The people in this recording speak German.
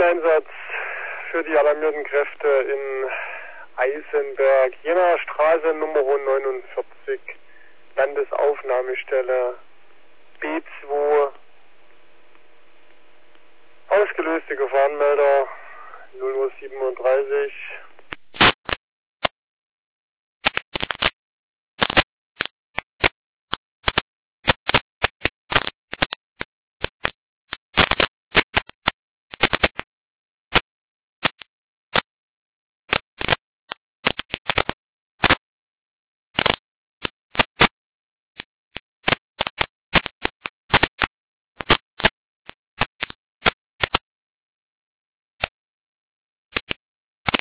Einsatz für die alarmierten Kräfte in Eisenberg, Jenaer Straße Nummer 49, Landesaufnahmestelle B2. Ausgelöste Gefahrenmelder 0:37 Uhr.